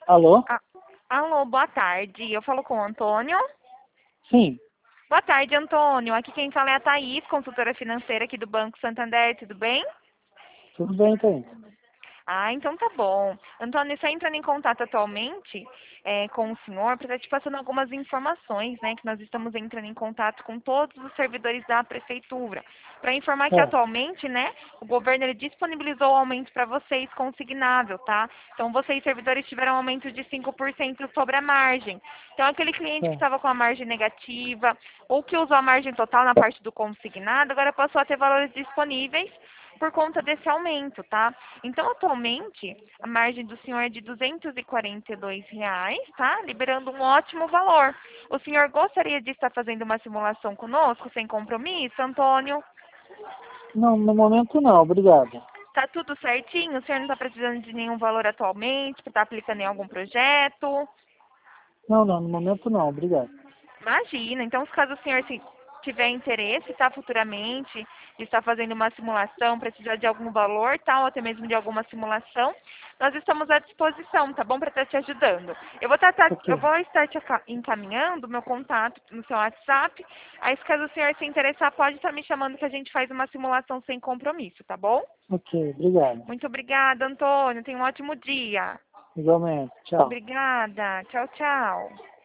Alô? Ah, alô, boa tarde. Eu falo com o Antônio. Sim, Boa tarde, Antônio. Aqui quem fala é a Thaís, consultora financeira aqui do Banco Santander. Tudo bem? tudo bem, Thaís. Ah, então tá bom. Antônio, está entrando em contato atualmente com o senhor para estar te passando algumas informações, né? Que nós estamos entrando em contato com todos os servidores da prefeitura. Para informar que É, atualmente, né, o governo ele disponibilizou o aumento para vocês consignável, tá? Então vocês, servidores, tiveram um aumento de 5% sobre a margem. Então aquele cliente que é. estava com a margem negativa ou que usou a margem total na parte do consignado, agora passou a ter valores disponíveis por conta desse aumento, tá? Então, atualmente, a margem do senhor é de R$ 242, tá? Liberando um ótimo valor. O senhor gostaria de estar fazendo uma simulação conosco, sem compromisso, Antônio? Não, no momento não, obrigado. Tá tudo certinho? O senhor não está precisando de nenhum valor atualmente, para estar aplicando em algum projeto? Não, não, no momento não, obrigado. Imagina. Então, se caso o senhor tiver interesse, tá, futuramente, de estar fazendo uma simulação, precisar de algum valor, tá, ou até mesmo de alguma simulação, nós estamos à disposição, tá bom, para estar te ajudando. Eu Ok, vou estar te encaminhando o meu contato no seu WhatsApp, aí se caso o senhor se interessar, pode estar me chamando que a gente faz uma simulação sem compromisso, tá bom? ok, obrigado. Muito obrigada, Antônio. Tenha um ótimo dia. Igualmente, tchau. Obrigada. Tchau, tchau.